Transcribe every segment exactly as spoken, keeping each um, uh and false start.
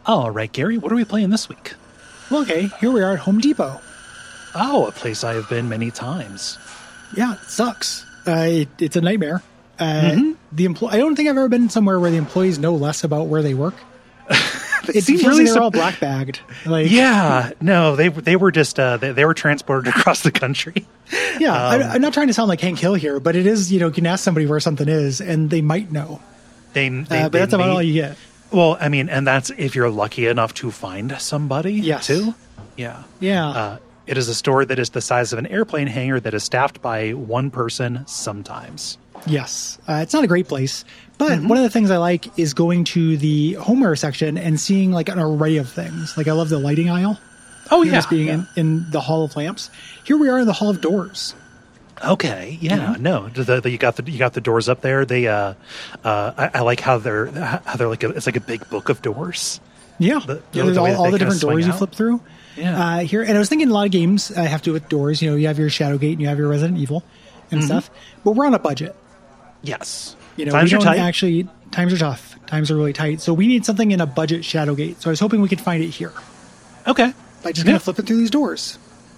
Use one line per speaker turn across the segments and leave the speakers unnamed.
All right, Gary, what are we playing this week?
Well, okay, here we are at Home Depot.
Oh, a place I have been many times.
Yeah, it sucks. Uh, it, it's a nightmare. Uh,
mm-hmm.
The empl- I don't think I've ever been somewhere where the employees know less about where they work.
They
it
seem
feels
really
like they're
sur-
all black bagged. Like,
yeah, no, they they were just uh, they, they were transported across the country.
Yeah,
Um,
I, I'm not trying to sound like Hank Hill here, but it is, you know, you can ask somebody where something is, and they might know.
They, they,
uh, but
they
that's about
made,
all you get.
Well, I mean, and that's if you're lucky enough to find somebody,
yes.
too. Yeah.
Yeah.
Uh, it is a store that is the size of an airplane hangar that is staffed by one person sometimes.
Yes. Uh, it's not a great place. But
mm-hmm.
one of the things I like is going to the homeware section and seeing like an array of things. Like I love the lighting aisle.
Oh,
you know,
yeah.
Just being
yeah.
in, in the Hall of Lamps. Here we are in the Hall of Doors.
Okay, yeah,
Mm-hmm.
no, the, the, you got the you got the doors up there. They, uh, uh, I, I like how they're how they're like a, it's like a big book of doors.
Yeah,
The-
yeah.
the
There's
way
all,
that
all
they
the
kinda
different
swing
doors you
out.
flip through.
Yeah.
Uh, here, and I was thinking a lot of games uh, have to do with doors. You know, you have your Shadowgate and you have your Resident Evil and
Mm-hmm.
stuff. But we're on a budget.
Yes,
You know,
times
we
are
don't
tight.
actually. Times are tough. Times are really tight. So we need something in a budget Shadowgate. So I was hoping we could find it here
Okay,
by just
Yeah.
kind of flipping through these doors.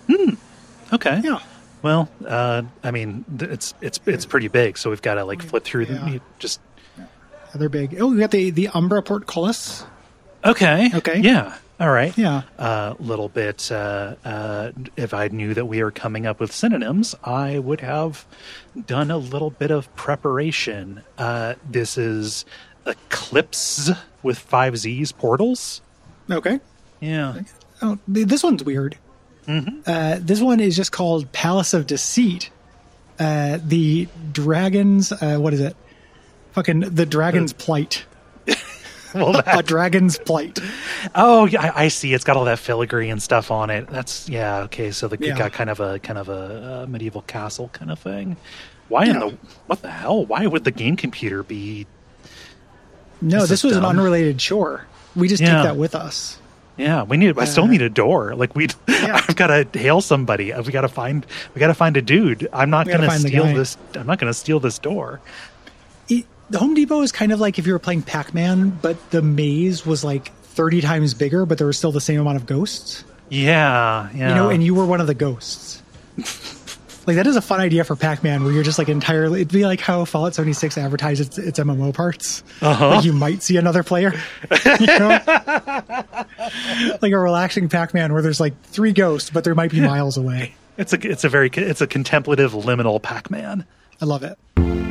okay.
Yeah.
Well, uh, I mean, th- it's it's it's pretty big, so we've got to like flip through
Yeah.
the just.
They're big. Oh, we got the the Umbra Portcullis.
Okay.
Okay.
Yeah. All right.
Yeah.
A little bit. Uh, uh, if I knew that we were coming up with synonyms, I would have done a little bit of preparation. Uh, this is Eclipse with five Z's portals.
Okay.
Yeah.
Oh, th- this one's weird.
Mm-hmm.
Uh, this one is just called Palace of Deceit. Uh, the dragons. Uh, what is it? Fucking the dragon's plight.
Well,
A
that,
dragon's plight.
oh, yeah, I, I see. It's got all that filigree and stuff on it. That's yeah. Okay, so the,
Yeah.
it got kind of a kind of a, uh medieval castle kind of thing. Why in
Yeah.
the what the hell? Why would the game computer be?
No,
This
this
is
was
dumb.
an unrelated chore. We just
Yeah.
take that with us.
Yeah, we need. I still
Uh,
need a door. Like we,
Yeah.
I've got to hail somebody. We got to find. We got to find a dude. I'm not
We
going
gotta
to
find the
steal
guy.
this. I'm not going to steal this door.
It, the Home Depot is kind of like if you were playing Pac-Man, but the maze was like thirty times bigger, but there was still the same amount of ghosts.
Yeah, yeah.
You know, and you were one of the ghosts. Like that is a fun idea for Pac-Man, where you're just like entirely. It'd be like how Fallout seventy-six advertised its, its M M O parts.
Uh-huh.
Like you might see another player. You know? Like a relaxing Pac-Man where there's like three ghosts, but there might be miles away.
it's a. It's a very. It's a contemplative liminal Pac-Man.
I love it.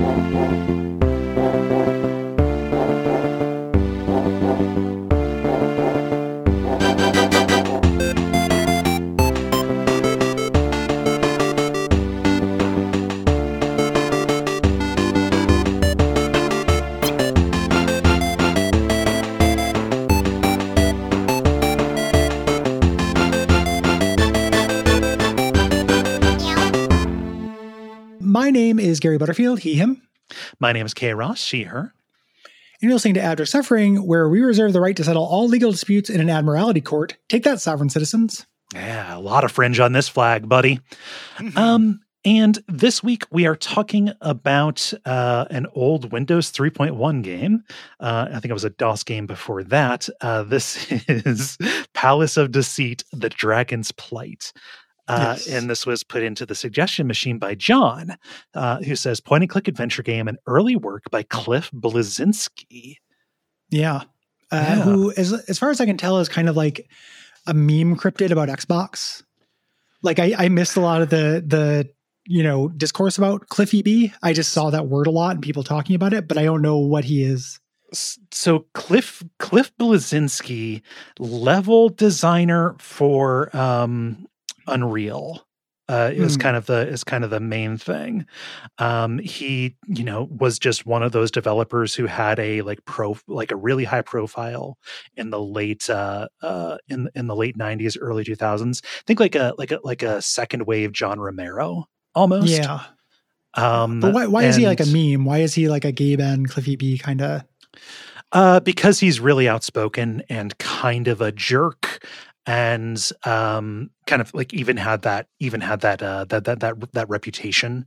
My name is Gary Butterfield, he, him.
My name is Kay Ross. She, her.
And you're listening to Abject Suffering, where we reserve the right to settle all legal disputes in an admiralty court. Take that, sovereign citizens.
Yeah, a lot of fringe on this flag, buddy. Um, and this week we are talking about uh, an old Windows three point one game. Uh, I think it was a DOS game before that. Uh, this is Palace of Deceit: The Dragon's Plight. Uh,
Yes.
And this was put into the suggestion machine by John, uh, who says point and click adventure game and early work by Cliff Bleszinski.
Yeah. Uh,
Yeah.
Who, as, as far as I can tell, is kind of like a meme cryptid about Xbox. Like I, I missed a lot of the, the, you know, discourse about Cliffy B. I just saw that word a lot and people talking about it, but I don't know what he is.
S- So Cliff Cliff Bleszinski, level designer for um, Unreal, uh, is
Hmm.
kind of the is kind of the main thing. Um, he, you know, was just one of those developers who had a like pro like a really high profile in the late uh, uh, in in the late nineties, early two thousands. Think like a like a like a second wave John Romero almost.
Yeah.
Um,
But why, why is he like a
and-
meme? Why is he like a Gabe and Cliffy B kind of?
Uh, because he's really outspoken and kind of a jerk, and um, kind of like even had that even had that uh, that that that that reputation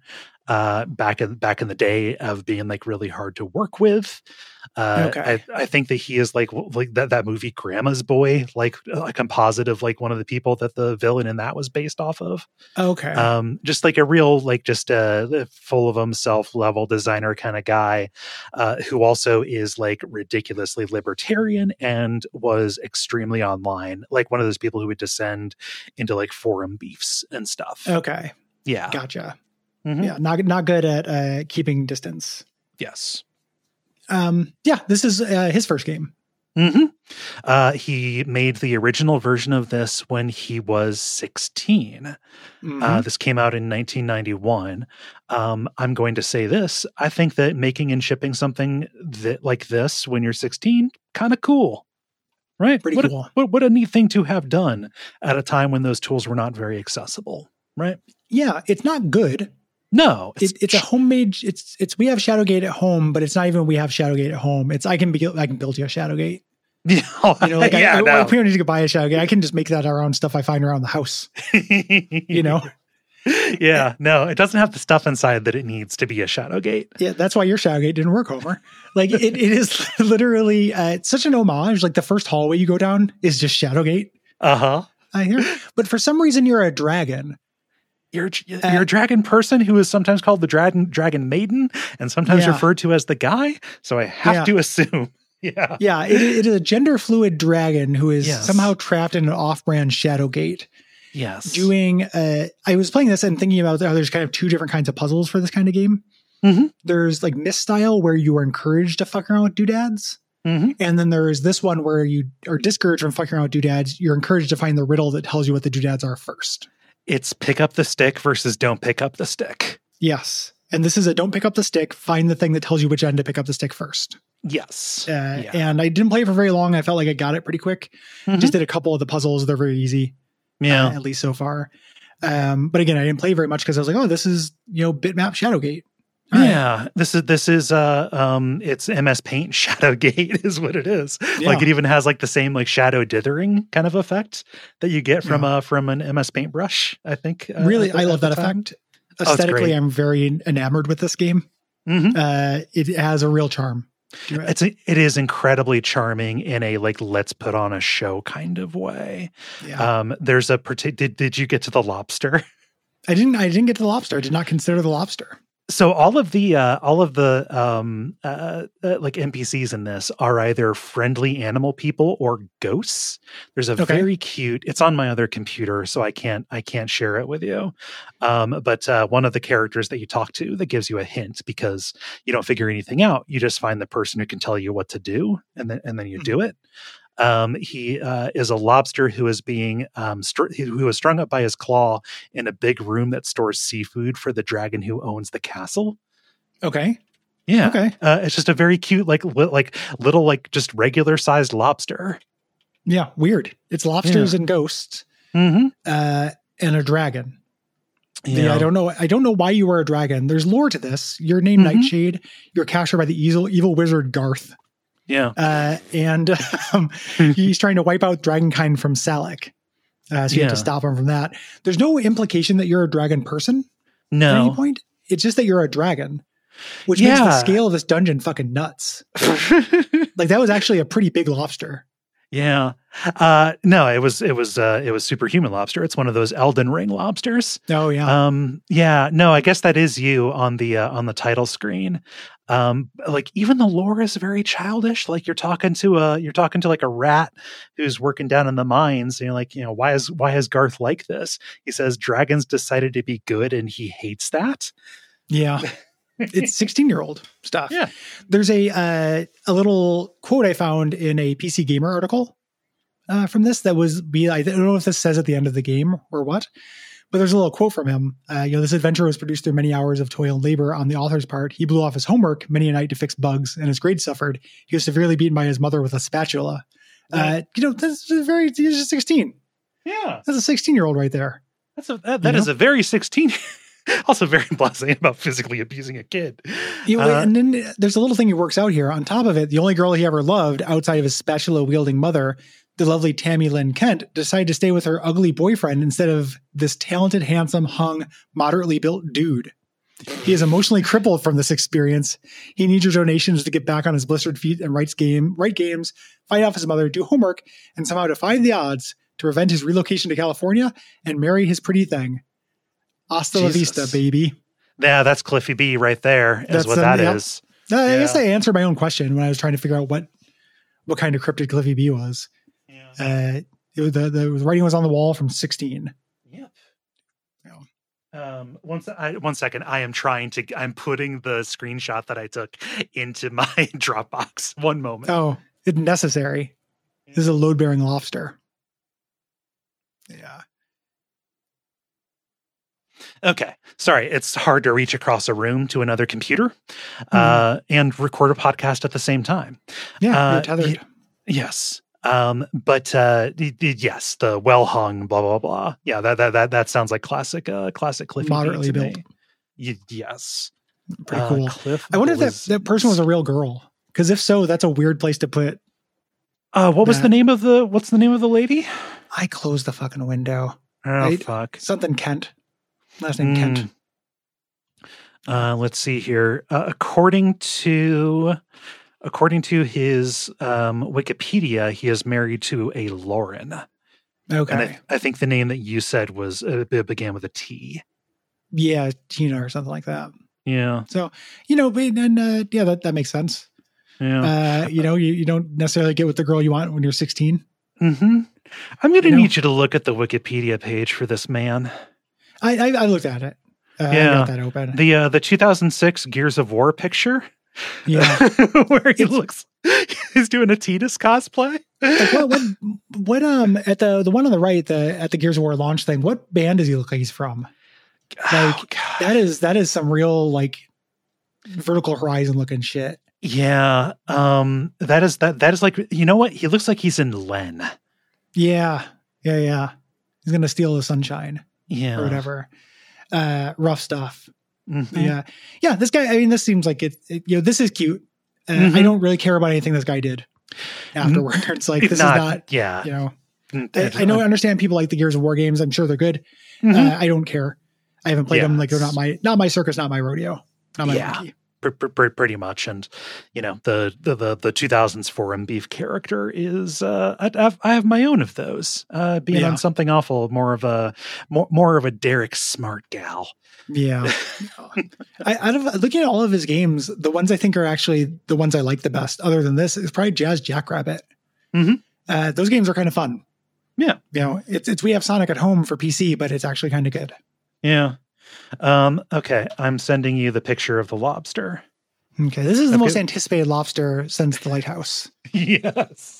uh, back in back in the day of being like really hard to work with. Uh,
Okay.
I, I think that he is like like that that movie Grandma's Boy, like a composite of like one of the people that the villain in that was based off of.
Okay.
Um, just like a real like just a full of himself level designer kind of guy, uh, who also is like ridiculously libertarian and was extremely online, like one of those people who would descend into like forum beefs and stuff.
Okay.
Yeah.
Gotcha.
Mhm.
Yeah. Not not good at uh, keeping distance.
Yes.
Um, yeah. This is uh, his first game.
Mm-hmm. Uh, he made the original version of this when he was sixteen.
Mhm.
Uh, this came out in nineteen ninety-one. Um, I'm going to say this. I think that making and shipping something that like this when you're sixteen, kind of cool, right?
Pretty
what
cool.
A, what, what a neat thing to have done at a time when those tools were not very accessible, right?
Yeah. It's not good.
No,
It's, it's a homemade. It's it's we have Shadowgate at home, but it's not even we have Shadowgate at home. It's I can be I can build you a Shadowgate.
Yeah,
You know, like
yeah,
I, I,
no.
we don't need to buy a Shadowgate. I can just make that around stuff I find around the house. You know.
Yeah, no, it doesn't have the stuff inside that it needs to be a Shadowgate.
Yeah, that's why your Shadowgate didn't work, Homer. Like it, it is literally uh, it's such an homage. Like the first hallway you go down is just Shadowgate.
Uh huh.
I hear, but for some reason you're a dragon.
You're you're a dragon person who is sometimes called the dragon dragon maiden and sometimes
Yeah.
referred to as the guy. So I have
Yeah.
to assume, yeah,
Yeah, it, it is a gender fluid dragon who is
Yes.
somehow trapped in an off-brand Shadowgate.
yes,
Doing, uh, I was playing this and thinking about how there's kind of two different kinds of puzzles for this kind of game.
Mhm.
There's like Myst style where you are encouraged to fuck around with doodads.
Mhm.
And then there's this one where you are discouraged from fucking around with doodads. You're encouraged to find the riddle that tells you what the doodads are first.
It's pick up the stick versus don't pick up the stick.
Yes. And this is a don't pick up the stick, find the thing that tells you which end to pick up the stick first.
Yes,
Uh,
yeah.
And I didn't play it for very long. I felt like I got it pretty quick.
Mhm.
Just did a couple of the puzzles. They're very easy.
yeah.
uh, at least so far. Um, but again, I didn't play very much because I was like, oh, this is, you know, bitmap Shadowgate. All right.
Yeah, this is this is uh um it's M S Paint Shadowgate is what it is.
Yeah.
Like it even has like the same like shadow dithering kind of effect that you get from
Yeah.
uh from an M S Paint brush. I think uh,
Really,
at the-
I
at
love
the
that
time.
effect. Aesthetically,
great.
I'm very enamored with this game.
Mhm.
Uh, it has a real charm to it.
It's a, it is incredibly charming in a like let's put on a show kind of way.
Yeah.
Um, there's a parti- did did you get to the lobster?
I didn't. I didn't get to the lobster. I did not consider the lobster.
So all of the uh, all of the um, uh, uh, like N P Cs in this are either friendly animal people or ghosts. There's a
Okay.
very cute. It's on my other computer, so I can't I can't share it with you. Um, but uh, one of the characters that you talk to that gives you a hint because you don't figure anything out. You just find the person who can tell you what to do, and then and then you do it. Um, he uh, is a lobster who is being um, str- who is strung up by his claw in a big room that stores seafood for the dragon who owns the castle.
Okay.
Yeah,
Okay.
uh, it's just a very cute, like li- like little, like just regular sized lobster.
Yeah. Weird. It's lobsters and ghosts,
Mm-hmm.
uh, and a dragon. Yeah, I don't know. I don't know why you were a dragon. There's lore to this. You're named
Mhm.
Nightshade. You're captured by the evil, evil wizard Garth.
Yeah.
Uh, and um, he's trying to wipe out dragonkind from Salak. Uh, so you have to
Yeah.
stop him from that. There's no implication that you're a dragon person at any
No.
point. It's just that you're a dragon, which makes the
Yeah.
scale of this dungeon fucking nuts. Like that was actually a pretty big lobster.
Yeah. Uh, no, it was it was uh, it was superhuman lobster. It's one of those Elden Ring lobsters.
Oh yeah.
Um, yeah. No, I guess that is you on the uh, on the title screen. Um, like even the lore is very childish. Like you're talking to a you're talking to like a rat who's working down in the mines. And you're like, you know, why is why is Garth like this? He says dragons decided to be good, and he hates that.
Yeah. It's sixteen year old stuff.
Yeah.
There's a uh, a little quote I found in a P C Gamer article uh, from this that was be I don't know if this says at the end of the game or what, but there's a little quote from him. Uh, you know, this adventure was produced through many hours of toil and labor on the author's part. He blew off his homework many a night to fix bugs, and his grades suffered. He was severely beaten by his mother with a spatula. Uh, you know, this is very. He's just sixteen.
Yeah.
That's a sixteen year old right there.
That's a that, that
You
is a very sixteen. Also very blasé about physically abusing a kid.
You know,
Uh,
and then there's a little thing he works out here. On top of it, the only girl he ever loved outside of his spatula wielding mother, the lovely Tammy Lynn Kent, decided to stay with her ugly boyfriend instead of this talented, handsome, hung, moderately built dude. He is emotionally crippled from this experience. He needs your donations to get back on his blistered feet and writes game, write games, fight off his mother, do homework, and somehow defy the odds to prevent his relocation to California and marry his pretty thing. Hasta la vista, baby.
Yeah, that's Cliffy B right there, is that's what um, that yeah. is.
Uh, I yeah. guess I answered my own question when I was trying to figure out what what kind of cryptid Cliffy B was. Yeah. Uh, it was the, the writing was on the wall from sixteen.
Yep. Um, one, I, one second. I am trying to, I'm putting the screenshot that I took into my Dropbox. One moment.
Oh, it's necessary. Yeah. This is a load bearing lobster. Yeah.
Okay. Sorry. It's hard to reach across a room to another computer, mm. uh, and record a podcast at the same time.
Yeah.
Uh,
you're tethered.
y- yes. Um, but, uh, d- d- yes, the well hung, blah, blah, blah. Yeah. That, that, that, that sounds like classic, uh, classic Cliffy.
Moderately built.
Y- yes.
Pretty uh, cool.
Cliff
I wonder
was,
if that, that person was a real girl. Cause if so, that's a weird place to put.
Uh, what that. was the name of the, what's the name of the lady?
I closed the fucking window.
Oh,
I,
fuck.
Something Kent. Last name mm. Kent.
Uh, let's see here. Uh, according to, According to his um, Wikipedia, he is married to a Lauren.
Okay.
And I, I think the name that you said was uh, it began with a T.
Yeah, Tina or something like that.
Yeah.
So, you know, and uh, yeah, that, that makes sense.
Yeah.
Uh, you know, you, you don't necessarily get with the girl you want when you're sixteen.
Mm-hmm. I'm going to
you
need
know?
you to look at the Wikipedia page for this man.
I I, I looked at it. Uh,
yeah.
I got that open.
The uh, the two thousand six Gears of War picture.
Yeah.
Where he looks, he's doing a Tidus cosplay.
Like what, what, what, um, at the, the one on the right, the, at the Gears of War launch thing, what band does he look like he's from? Like, oh, that is, that is some real, like, Vertical Horizon looking shit.
Yeah. Um, that is, that, that is like, you know what? He looks like he's in Len.
Yeah. Yeah. Yeah. He's going to steal the sunshine.
Yeah.
Or whatever. Uh, rough stuff.
Mm-hmm.
Yeah. Yeah. This guy, I mean, this seems like it, it you know, this is cute. Uh, mm-hmm. I don't really care about anything this guy did afterwards. It's like, this not, is not,
yeah.
you know, I, I know, I understand people like the Gears of War games. I'm sure they're good. Mm-hmm. Uh, I don't care. I haven't played yeah, them. Like they're not my, not my circus, not my rodeo. Not my
yeah. monkey. Pretty much. And, you know, the, the, the, the two thousands Forum Beef character is, uh, I, I've, I have my own of those, uh, being yeah. on Something Awful, more of a, more, more of a Derek Smart gal.
Yeah. I, out of looking at all of his games, the ones I think are actually the ones I like the best, other than this, is probably Jazz Jackrabbit.
Mm-hmm.
Uh, those games are kind of fun.
Yeah.
You know, it's, it's, we have Sonic at home for P C, but it's actually kind of good.
Yeah. Um, okay. I'm sending you the picture of the lobster.
Okay. This is the
okay.
most anticipated lobster since the Lighthouse.
Yes.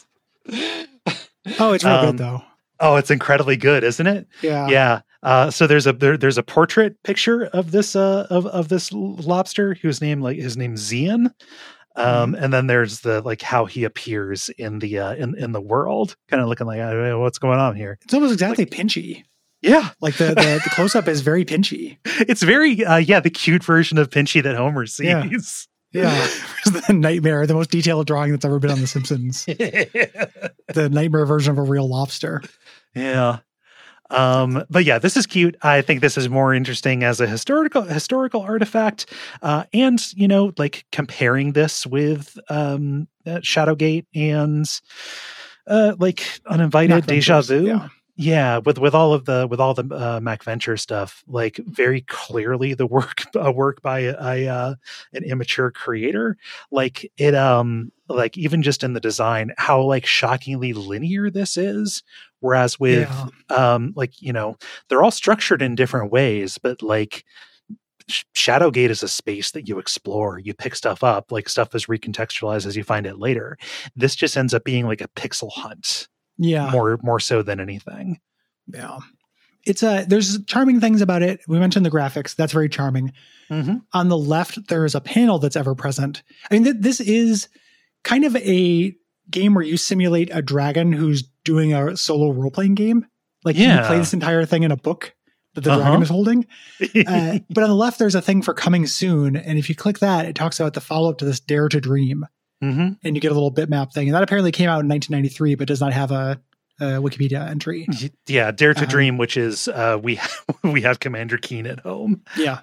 Oh, it's real
um,
good though.
Oh, it's incredibly good, isn't it?
Yeah.
Yeah. Uh, so there's a there, there's a portrait picture of this uh of, of this lobster whose name like his name's Zian. Um, mm-hmm. And then there's the like how he appears in the uh, in in the world, kind of looking like uh, what's going on here.
It's almost exactly
like,
pinchy.
Yeah,
like the the, the close up is very pinchy.
It's very uh, yeah the cute version of pinchy that Homer sees.
Yeah. Yeah, the nightmare, the most detailed drawing that's ever been on The Simpsons. The nightmare version of a real lobster.
Yeah. Um, but yeah, this is cute. I think this is more interesting as a historical historical artifact. Uh, and, you know, like comparing this with um, uh, Shadowgate and uh, like Uninvited, Deja Vu.
Yeah.
Yeah, with with all of the with all the uh, Mac Venture stuff, like very clearly the work a work by a, a uh, an immature creator. Like it, um, like even just in the design, how like shockingly linear this is. Whereas with, yeah. um, like you know, they're all structured in different ways, but like Shadowgate is a space that you explore. You pick stuff up, like stuff is recontextualized as you find it later. This just ends up being like a pixel hunt.
Yeah.
More more so than anything.
Yeah. It's a, there's charming things about it. We mentioned the graphics. That's very charming.
Mm-hmm.
On the left, there is a panel that's ever present. I mean, th- this is kind of a game where you simulate a dragon who's doing a solo role-playing game. Like
yeah.
you play this entire thing in a book that the
uh-huh.
dragon is holding. Uh, but on the left, there's a thing for coming soon. And if you click that, it talks about the follow-up to this Dare to Dream.
Mm-hmm.
And you get a little bitmap thing. And that apparently came out in nineteen ninety-three, but does not have a, a Wikipedia entry.
Yeah, Dare to
um,
Dream, which is uh, we we have Commander Keen at home.
Yeah.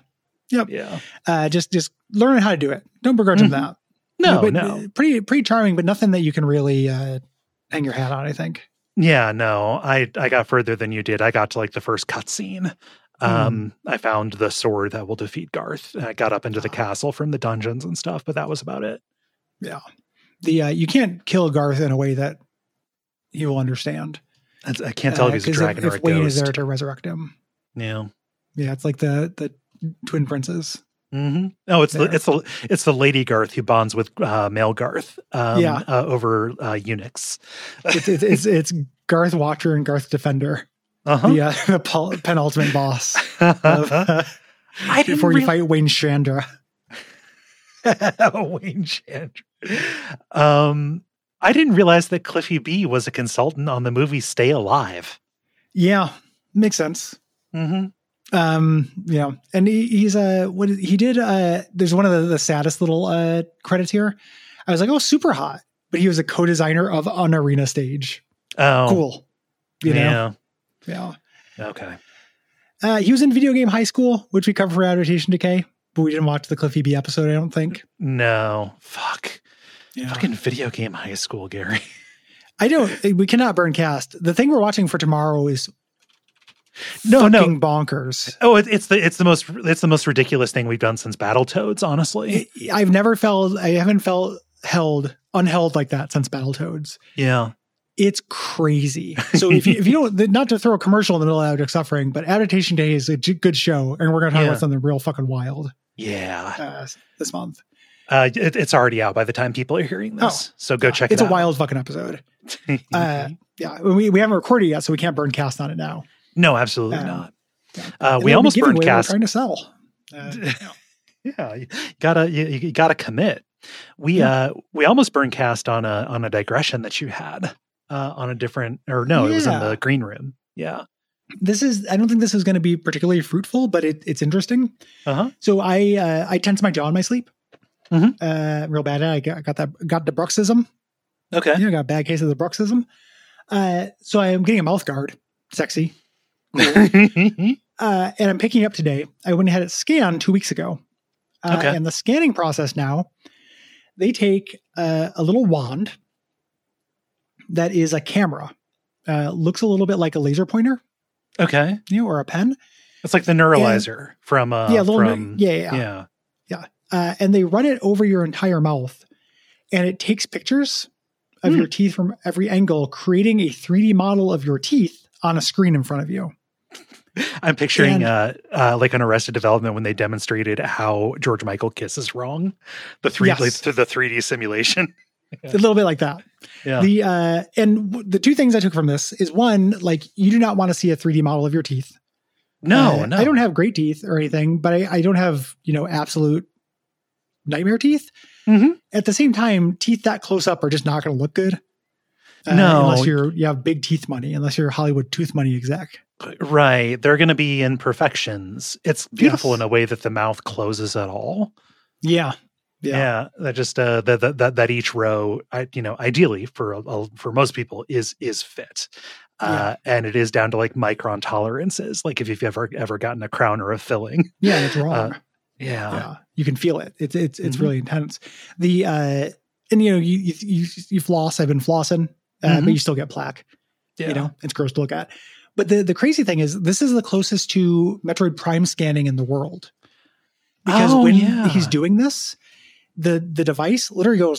Yep.
Yeah.
Uh, just just learn how to do it. Don't begrudge mm-hmm. them that.
No,
but
no.
Pretty pretty charming, but nothing that you can really uh, hang your hat on, I think.
Yeah, no. I, I got further than you did. I got to like the first cutscene. Um, mm. I found the sword that will defeat Garth. And I got up into the castle from the dungeons and stuff, but that was about it.
Yeah. The uh, you can't kill Garth in a way that he will understand.
That's, I can't tell uh, if he's a dragon
if,
or
if
a
Wayne
ghost.
is there to resurrect him.
Yeah.
Yeah, it's like the the twin princes.
Mm-hmm. Oh, it's there. the it's the it's the Lady Garth who bonds with uh, male Garth. Um,
yeah.
uh, over uh, eunuchs.
it's, it's it's it's Garth Watcher and Garth Defender.
Uh-huh.
The, uh, the pol- penultimate boss. Of, uh,
I
before you fight Wayne Chandra.
Wayne Chandra. Um, I didn't realize that Cliffy B was a consultant on the movie Stay Alive.
Yeah, makes sense.
Mm-hmm.
Um, yeah, and he, he's a uh, what is, he did. Uh, there's one of the, the saddest little uh, credits here. I was like, oh, super hot, but he was a co-designer of an arena stage.
Oh,
cool. You know?
Yeah.
Yeah.
Okay.
Uh, he was in Video Game High School, which we covered for Adaptation Decay, but we didn't watch the Cliffy B episode, I don't think.
No. Fuck.
Yeah.
Fucking Video Game High School, Gary.
I don't, we cannot burn cast. The thing we're watching for tomorrow is
no, no.
bonkers.
Oh, it, it's the, it's the most, it's the most ridiculous thing we've done since Battletoads, honestly.
It, I've never felt, I haven't felt held, unheld like that since Battletoads.
Yeah.
It's crazy. So if you, if you don't, not to throw a commercial in the middle of Abject Suffering, but Adaptation Day is a good show, and we're going to talk yeah. about something real fucking wild.
Yeah.
Uh, this month.
Uh, it, it's already out by the time people are hearing this. Oh, so go
yeah.
check it
it's
out.
It's a wild fucking episode. uh, yeah. We, we haven't recorded yet, so we can't burn cast on it now.
No, absolutely um, not.
Yeah.
Uh, we almost burned cast.
We're trying to sell. Uh,
yeah. yeah. You gotta, you, you gotta commit. We, yeah. uh, we almost burned cast on a, on a digression that you had. Uh, on a different, or no, yeah. it was in the green room. Yeah.
This is, I don't think this is going to be particularly fruitful, but it, it's interesting.
Uh-huh.
So I, uh, I tense my jaw in my sleep.
Mm-hmm.
Uh, real bad. I got, I got that, got the bruxism.
Okay.
Yeah, I got a bad case of the bruxism. Uh, so I am getting a mouth guard. Sexy. Cool. uh, and I'm picking it up today. I went and had it scanned two weeks ago. Uh,
okay.
And the scanning process now, they take uh, a little wand that is a camera. Uh, looks a little bit like a laser pointer.
Okay.
You know, or a pen.
It's like the neuralizer and, from, uh,
yeah, little,
from,
yeah, yeah,
yeah.
Yeah. Uh, and they run it over your entire mouth, and it takes pictures of hmm. your teeth from every angle, creating a three D model of your teeth on a screen in front of you.
I'm picturing
and,
uh, uh, like on Arrested Development when they demonstrated how George Michael kisses wrong. The three,
yes.
like, to the three D simulation.
Yeah. A little bit like that.
Yeah.
The uh, and w- the two things I took from this is one, like you do not want to see a three D model of your teeth.
No,
uh,
no.
I don't have great teeth or anything, but I, I don't have, you know, absolute nightmare teeth.
Mm-hmm.
At the same time, teeth that close up are just not going to look good. Uh,
no,
unless you're you have big teeth money, unless you're a Hollywood tooth money exec.
Right, they're going to be imperfections. It's beautiful
yes.
in a way that the mouth closes at all.
Yeah.
Yeah. yeah, that just uh, that, that that that each row, I, you know, ideally for uh, for most people is is fit, uh, yeah. and it is down to like micron tolerances. Like if you've ever ever gotten a crown or a filling,
yeah, it's wrong.
Uh, yeah.
yeah, you can feel it. It's it's it's
mm-hmm.
really intense. The uh, and you know you you you, you floss. I've been flossing, uh,
mm-hmm.
but you still get plaque.
Yeah.
You know, it's gross to look at. But the the crazy thing is, this is the closest to Metroid Prime scanning in the world, because
oh,
when
yeah.
he's doing this. The the device literally goes.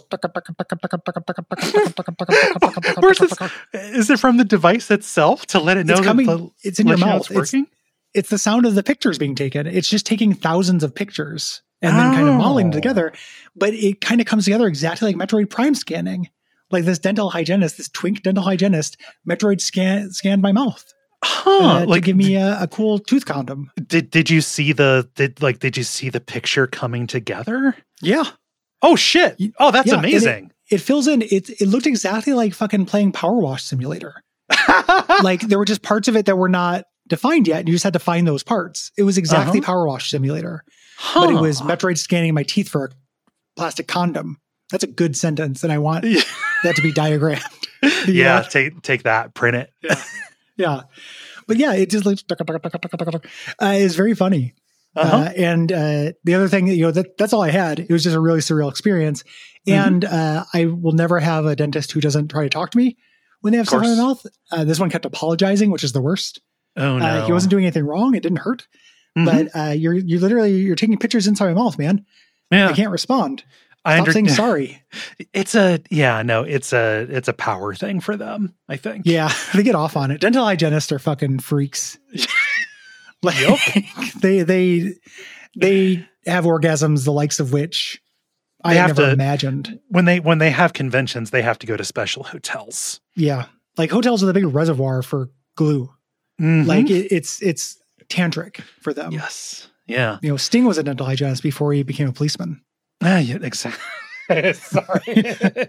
Where's this? Is it from the device itself to let it know
it's coming,
that the,
it's in your mouth?
It's working.
It's, it's the sound of the pictures being taken. It's just taking thousands of pictures and then oh. kind of modeling them together. But it kind of comes together exactly like Metroid Prime scanning. Like this dental hygienist, this twink dental hygienist, Metroid scan scanned my mouth.
Huh,
uh,
like,
to give me a, a cool tooth condom.
Did did you see the did like did you see the picture coming together?
Yeah.
Oh shit! Oh, that's
yeah,
amazing.
It, it fills in. It it looked exactly like fucking playing Power Wash Simulator. Like there were just parts of it that were not defined yet, and you just had to find those parts. It was exactly
uh-huh.
Power Wash Simulator,
huh.
but it was Metroid scanning my teeth for a plastic condom. That's a good sentence, and I want that to be diagrammed. The,
yeah,
uh,
take take that, print it.
Yeah, yeah. But yeah, it just like uh, it's very funny.
Uh-huh.
Uh, and uh, the other thing, you know, that that's all I had. It was just a really surreal experience. Mm-hmm. And uh, I will never have a dentist who doesn't try to talk to me when they have stuff in their mouth. Uh, this one kept apologizing, which is the worst.
Oh no,
uh, he wasn't doing anything wrong. It didn't hurt. Mm-hmm. But uh, you're you literally you're taking pictures inside my mouth, man. Yeah, I can't respond. Stop I under- saying sorry.
It's a yeah, no, it's a it's a power thing for them, I think.
Yeah, they get off on it. Dental hygienists are fucking freaks. Like,
yep.
they they they have orgasms the likes of which I
they have
never
to,
imagined.
When they when they have conventions, they have to go to special hotels.
Yeah, like hotels with a big reservoir for glue. Mm-hmm. Like it, it's it's tantric for them.
Yes. Yeah.
You know, Sting was a dental hygienist before he became a policeman.
Ah, yeah, exactly. Sorry. That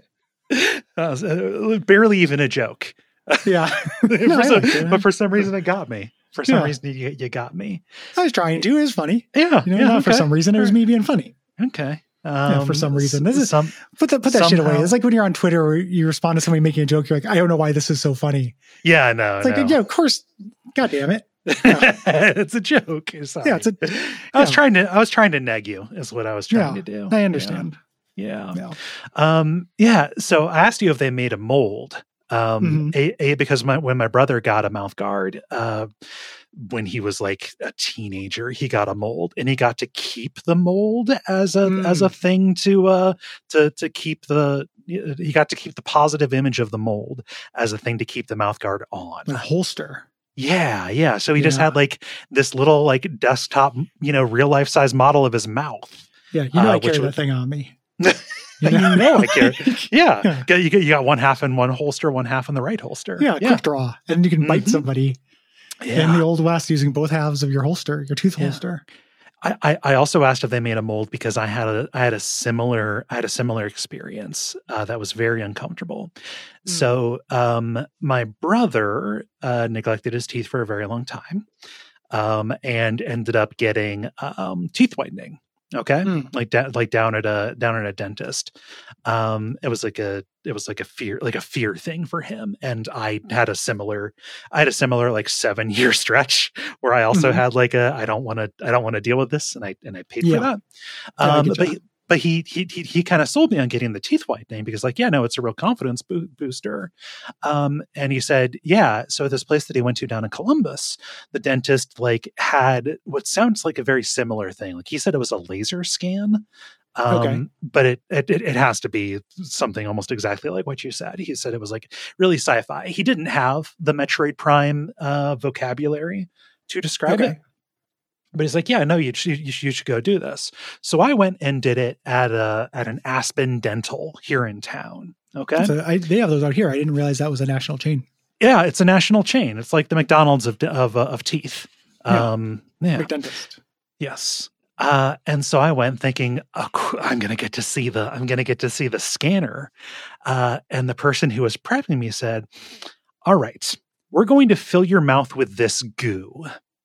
was uh, barely even a joke.
Yeah.
no, some, it, but for some reason it got me. For some yeah. reason you, you got me.
I was trying to. It was funny.
Yeah.
You know,
yeah
not
okay.
for some reason. It was me being funny.
Okay.
Um, yeah, for some reason. This is some, put that put that somehow, shit away. It's like when you're on Twitter or you respond to somebody making a joke, you're like, I don't know why this is so funny.
Yeah, no.
It's like,
no.
yeah, of course. God damn it.
Yeah. It's a joke. Sorry.
Yeah, it's a,
I was yeah. trying to I was trying to neg you is what I was trying
yeah,
to do.
I understand.
Yeah. Yeah. yeah. Um, yeah. So I asked you if they made a mold. Um, mm-hmm. a, a because my when my brother got a mouth guard, uh, when he was like a teenager, he got a mold and he got to keep the mold as a mm. as a thing to uh to to keep the he got to keep the positive image of the mold as a thing to keep the mouth guard on.
A holster.
Yeah, yeah. So he
yeah.
just had like this little like desktop, you know, real life size model of his mouth.
Yeah, you know uh, I carry that thing on me.
You know, you know I care. Yeah. yeah. You, you got one half in one holster, one half in the right holster.
Yeah,
yeah.
quick draw. And you can mm-hmm. bite somebody
yeah.
in the Old West using both halves of your holster, your tooth
yeah.
holster.
I, I, I also asked if they made a mold because I had a I had a similar I had a similar experience uh, that was very uncomfortable. Mm. So um, my brother uh, neglected his teeth for a very long time um, and ended up getting um, teeth whitening. Okay. Mm. Like, da- like down at a, down at a dentist. Um, it was like a, it was like a fear, like a fear thing for him. And I had a similar, I had a similar like seven year stretch where I also mm-hmm. had like a, I don't want to, I don't want to deal with this. And I, and I paid yeah. for that. Um, but, he, but he, he, he, he kind of sold me on getting the teeth whitening because like, yeah, no, it's a real confidence bo- booster. Um, and he said, yeah. So this place that he went to down in Columbus, the dentist like had what sounds like a very similar thing. Like he said it was a laser scan. Um, okay. But it, it, it has to be something almost exactly like what you said. He said it was like really sci-fi. He didn't have the Metroid Prime, uh, vocabulary to describe okay. it. But he's like, yeah, no, you should, you should, you should go do this. So I went and did it at a at an Aspen Dental here in town. Okay,
so I, they have those out here. I didn't realize that was a national chain.
Yeah, it's a national chain. It's like the McDonald's of of, uh, of teeth.
Yeah.
Um, yeah,
McDentist.
Yes. Uh, and so I went thinking, oh, I'm going to get to see the I'm going to get to see the scanner. Uh, and the person who was prepping me said, "All right, we're going to fill your mouth with this goo."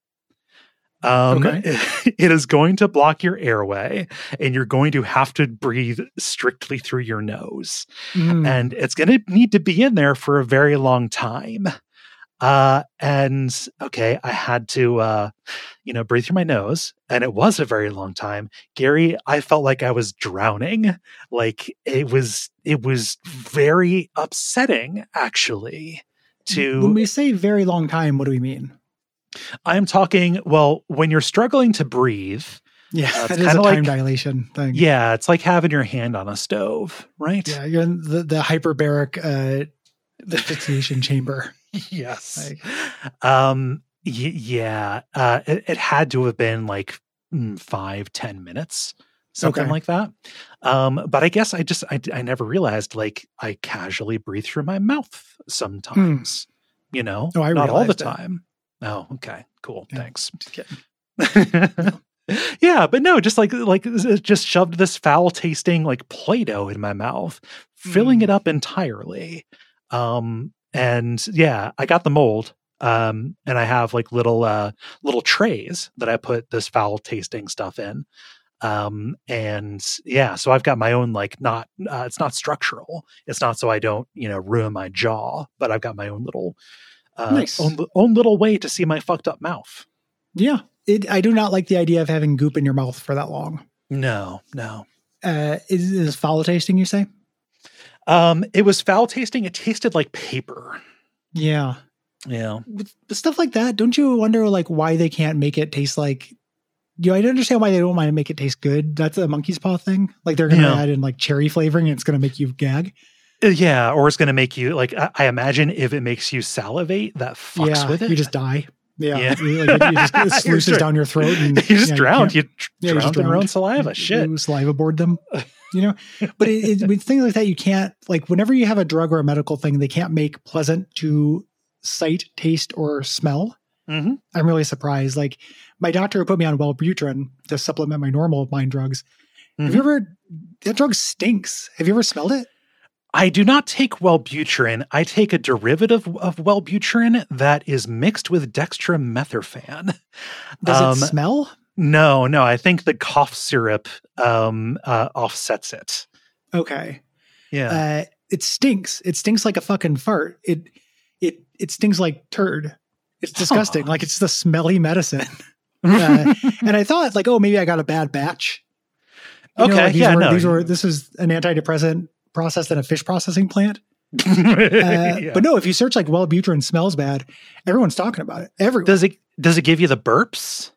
Um,
okay.
it, it is going to block your airway and you're going to have to breathe strictly through your nose. Mm. And it's going to need to be in there for a very long time. Uh, and okay, I had to, uh, you know, breathe through my nose and it was a very long time. Gary, I felt like I was drowning. Like it was, it was very upsetting actually to.
When we say very long time, what do we mean?
I'm talking, well, when you're struggling to breathe.
Yeah, uh, that is a time like, dilation thing.
Yeah, it's like having your hand on a stove, right?
Yeah, you're in the, the hyperbaric uh, the asphyxiation chamber.
Yes. Like, um, y- yeah, uh, it, it had to have been like mm, five, ten minutes, something okay. like that. Um, but I guess I just, I, I never realized like I casually breathe through my mouth sometimes, mm. you know,
oh, I
not all the
it.
time. Oh, okay, cool.
Yeah,
thanks.
Just kidding.
Yeah, but no, just like like just shoved this foul tasting like Play-Doh in my mouth, filling mm. it up entirely. Um, and yeah, I got the mold. Um, and I have like little uh little trays that I put this foul tasting stuff in. Um, and yeah, so I've got my own like not uh, it's not structural. It's not so I don't, you know, ruin my jaw, but I've got my own little Uh,
nice.
own, own little way to see my fucked up mouth.
Yeah. it, I do not like the idea of having goop in your mouth for that long.
No, no.
Uh, is is foul tasting, you say?
Um, it was foul tasting. It tasted like paper.
Yeah.
Yeah.
With stuff like that, don't you wonder like why they can't make it taste like, you know, I don't understand why they don't want to make it taste good. That's a monkey's paw thing. Like they're going to
Yeah.
add in like cherry flavoring and it's going to make you gag.
Uh, Yeah. Or it's going to make you like, I, I imagine if it makes you salivate, that fucks
yeah,
with it.
you just die. Yeah.
Yeah.
You, like, it, you just, it
You're
sluices
sure.
down your throat. And,
you just
yeah,
drowned.
You,
You, tr-
yeah, you
drowned
just
in your own
drowned.
saliva.
you,
Shit.
You saliva board them, you know? But it, it, with things like that, you can't, like whenever you have a drug or a medical thing, they can't make pleasant to sight, taste, or smell.
Mm-hmm.
I'm really surprised. Like my doctor put me on Wellbutrin to supplement my normal mind drugs.
Mm-hmm.
Have you ever, that drug stinks. Have you ever smelled it?
I do not take Wellbutrin. I take a derivative of Wellbutrin that is mixed with dextromethorphan.
Does
Um,
it smell?
No, no. I think the cough syrup um, uh, offsets it.
Okay.
Yeah.
Uh, it stinks. It stinks like a fucking fart. It, it, it stings like turd. It's disgusting.
Huh.
Like it's the smelly medicine. uh, and I thought like, oh, maybe I got a bad batch. You know,
Okay,
like, these
yeah,
were,
no.
These were, this is an antidepressant processed in a fish processing plant. Uh,
Yeah.
But no, if you search like Wellbutrin smells bad, everyone's talking about it. Everyone.
Does it does it give you the burps?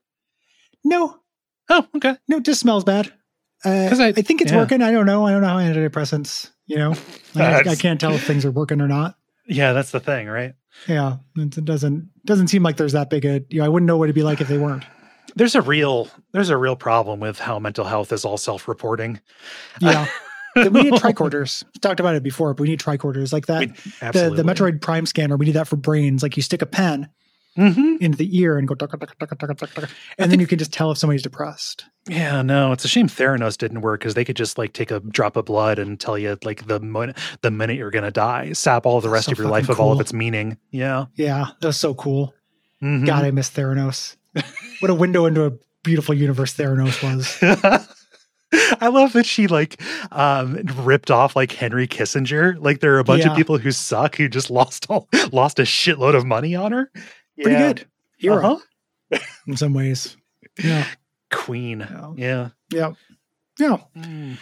No,
Oh, okay.
no, it just smells bad. Uh,
'Cause
I,
I-
think it's
yeah.
working. I don't know. I don't know how antidepressants, you know, like, I, I
That's-
can't tell if things are working or not.
Yeah, that's the thing, right?
Yeah. It, it doesn't, doesn't seem like there's that big a, you know, I wouldn't know what it'd be like if they weren't.
There's a real there's a real problem with how mental health is all self-reporting.
Yeah. we need tricorders. We talked about it before, but we need tricorders like that.
We-
The,
absolutely.
the Metroid Prime scanner, we need that for brains. Like you stick a pen
Mhm.
into the ear and go, tuck, tuck, tuck, tuck, tuck, tuck, tuck, and then you can just tell if somebody's depressed.
Yeah, no, it's a shame Theranos didn't work because they could just like take a drop of blood and tell you like the moment the minute you're gonna die, sap all the rest
So
of your life
fucking
of all of
cool.
its meaning. Yeah.
Yeah. That was so cool.
Mhm.
God, I miss Theranos. What a window into a beautiful universe Theranos was.
I love that she like um ripped off like Henry Kissinger. Like there are a bunch
Yeah.
of people who suck who just lost all lost a shitload of money on her.
Pretty
Yeah.
good. Hero
Uh-huh.
in some ways. Yeah.
Queen.
Yeah.
Yeah.
Yeah. Yeah.
Mm.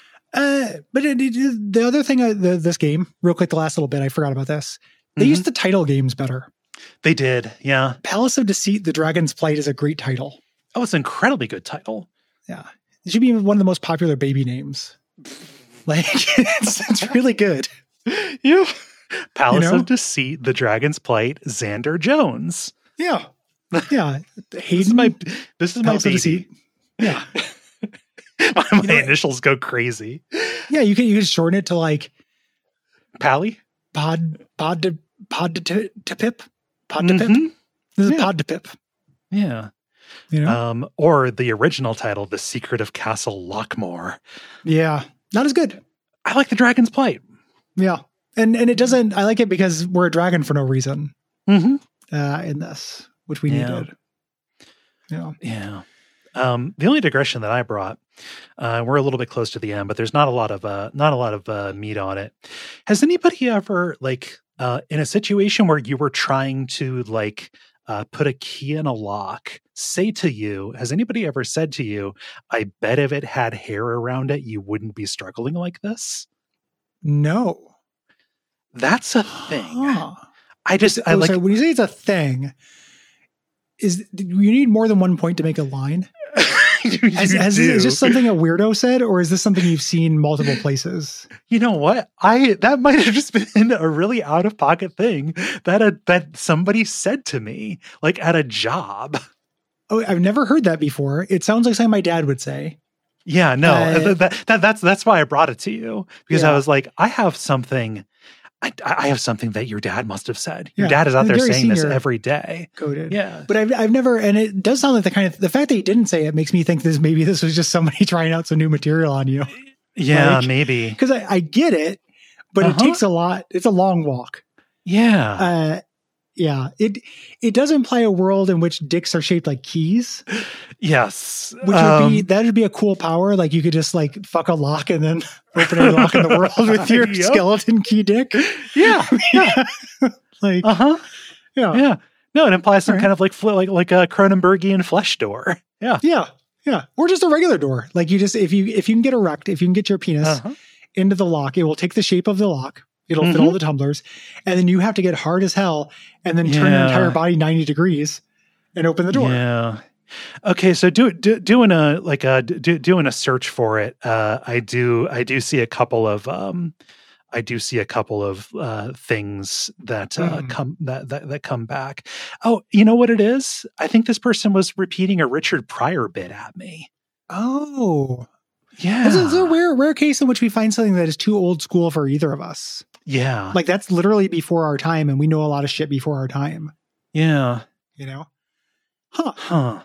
Uh, but it, it, the other thing, uh, the, this game, real quick, the last little bit, I forgot about this. They
Mhm.
used the title games better.
They did. Yeah.
Palace of Deceit, The Dragon's Plight is a great title.
Oh, it's an incredibly good title.
Yeah. It should be one of the most popular baby names. Like, it's, it's really good.
Yeah. Palace
You know?
of Deceit, The Dragon's Plight, Xander Jones.
Yeah. Yeah.
This is
Hayden,
my this is my
Palace of
baby.
Deceit. Yeah.
my
know-
initials go crazy.
Yeah. You can, you can shorten it to like
Pally?
pod, pod to, pod to, to, to pip. Pod to pip.
Mhm.
This is
Yeah.
pod to pip.
Yeah.
You know?
Um, or the original title, The Secret of Castle Lockmore.
Yeah. Not as good.
I like The Dragon's Plight.
Yeah. And and it doesn't, I like it because we're a dragon for no reason
Mm-hmm.
uh, in this, which we
Yeah.
needed. Yeah.
Yeah. Um, the only digression that I brought, uh, we're a little bit close to the end, but there's not a lot of uh, not a lot of uh, meat on it. Has anybody ever like uh, in a situation where you were trying to like uh, put a key in a lock, say to you, has anybody ever said to you, "I bet if it had hair around it, you wouldn't be struggling like this"?
No.
That's a thing.
Huh.
I just I
Oh,
like
sorry, when you say it's a thing, is you need more than one point to make a line?
you,
Has,
you
has,
do.
is this something a weirdo said, or is this something you've seen multiple places?
You know what? I that might have just been a really out of pocket thing that a, that somebody said to me, like at a job.
Oh, I've never heard that before. It sounds like something my dad would say.
Yeah, no,
Uh,
that, that, that that's that's why I brought it to you because I
Yeah.
was like, I have something. I, I have something that your dad must have said. Your
Yeah.
dad is out there
Very
saying this
senior.
every day.
Coded.
Yeah,
But I've, I've never, and it does sound like the kind of, the fact that he didn't say it makes me think this, maybe this was just somebody trying out some new material on you.
yeah,
Like-
maybe.
Because I, I get it, but
Uh-huh.
it takes a lot. It's a long walk.
Yeah,
Uh, yeah. It, it does imply a world in which dicks are shaped like keys,
yes.
which
Um,
would be, that would be a cool power. Like you could just like fuck a lock and then open any lock in the world with your
Yep.
skeleton key dick.
yeah, yeah.
Like,
Uh huh.
yeah.
Yeah. No, it implies some
All right.
kind of like fl- like like a Cronenbergian flesh door. Yeah.
Yeah. Yeah. Or just a regular door. Like you just, if you, if you can get erect, if you can get your penis
Uh-huh.
into the lock, it will take the shape of the lock. It'll
Mhm.
fit all the tumblers. And then you have to get hard as hell and then turn your
Yeah.
entire body ninety degrees and open the door.
Yeah. Okay, so do, do doing a like a do, doing a search for it. Uh, I do I do see a couple of um, I do see a couple of uh, things that uh,
Mm.
come that, that that come back. Oh, you know what it is? I think this person was repeating a Richard Pryor bit at me.
Oh,
Yeah,
this is a rare, rare case in which we find something that is too old school for either of us.
yeah,
Like that's literally before our time, and we know a lot of shit before our time.
yeah.
You know? Huh.
Huh.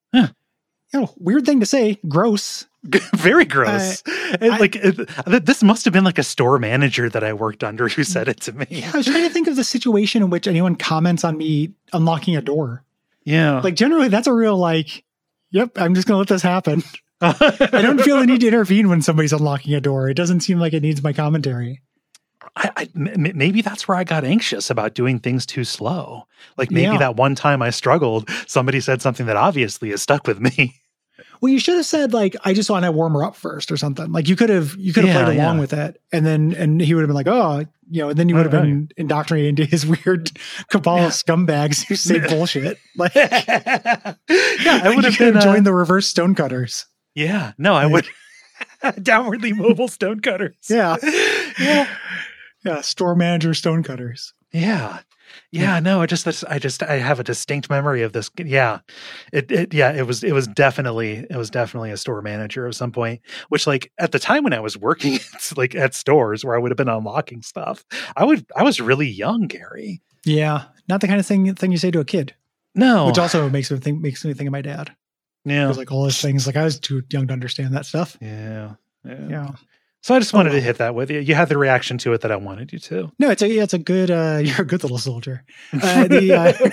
You know, weird thing to say. Gross.
Very gross.
Uh,
It,
I-
like it, this must have been like a store manager that I worked under who said it to me.
Yeah, I was trying to think of the situation in which anyone comments on me unlocking a door.
Yeah.
Like generally, that's a real like. Yep, I'm just gonna let this happen. I don't feel the need to intervene when somebody's unlocking a door. It doesn't seem like it needs my commentary.
I, I m- maybe that's where I got anxious about doing things too slow. Like maybe
Yeah.
that one time I struggled, somebody said something that obviously has stuck with me.
Well, you should have said like, "I just want to warm her up first" or something. Like you could have, you could have
Yeah,
played along
yeah.
with it, and then and he would have been like, "Oh, you know," and then you would have
Right,
been indoctrinated into his weird cabal of scumbags who say bullshit. Like,
yeah, I would
you
have
could
been
have
uh,
joined the reverse stonecutters.
Yeah, no, I would downwardly mobile stonecutters.
Yeah,
yeah,
yeah, store manager stonecutters.
yeah, yeah. No, I just, I just, I have a distinct memory of this. Yeah, it, it, yeah, it was, it was definitely, it was definitely a store manager at some point. Which, like, at the time when I was working, at, like at stores where I would have been unlocking stuff, I would, I was really young, Gary.
Yeah, not the kind of thing thing you say to a kid.
No,
Which also makes me think makes me think of my dad.
yeah,
Because like all those things, like I was too young to understand that stuff.
yeah, yeah,
Yeah.
So I just wanted
Oh,
to
well.
hit that with you. You had the reaction to it that I wanted you to.
No, it's a yeah, it's a good. Uh, you're a good little soldier. Uh, the,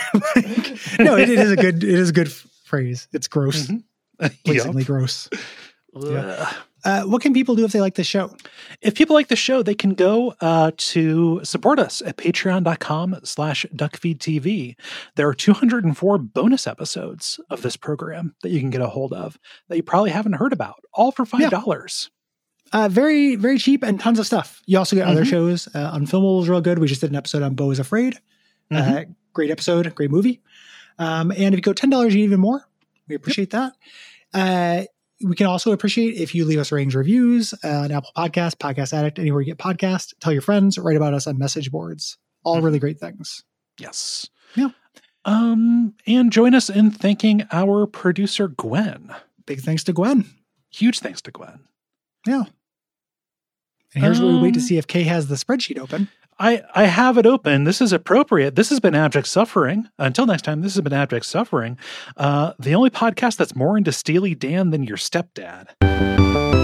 uh, no, it, it is a good. It is a good f- phrase. It's gross,
Mhm.
blatantly
Yep.
gross.
Ugh.
Uh, what can people do if they like the show?
If people like the show, they can go uh, to support us at patreon.com slash duckfeedtv. There are two hundred four bonus episodes of this program that you can get a hold of that you probably haven't heard about, all for five dollars.
Uh, very, very cheap and tons of stuff. You also get other
Mhm.
shows. Uh, Unfilmable is real good. We just did an episode on Beau is Afraid. Uh,
Mhm.
great episode, great movie. Um, and if you go ten dollars, you get even more. We appreciate that. Uh, we can also appreciate if you leave us ratings, reviews uh, on Apple Podcasts, Podcast Addict, anywhere you get podcasts. Tell your friends, write about us on message boards. All
Mhm.
really great things.
Yes.
Yeah.
Um, and join us in thanking our producer, Gwen.
Big thanks to Gwen.
Huge thanks to Gwen.
Yeah. And here's where we wait to
Um,
see if Kay has the spreadsheet open.
I, I have it open. This is appropriate. This has been Abject Suffering. Until next time, this has been Abject Suffering. Uh, the only podcast that's more into Steely Dan than your stepdad.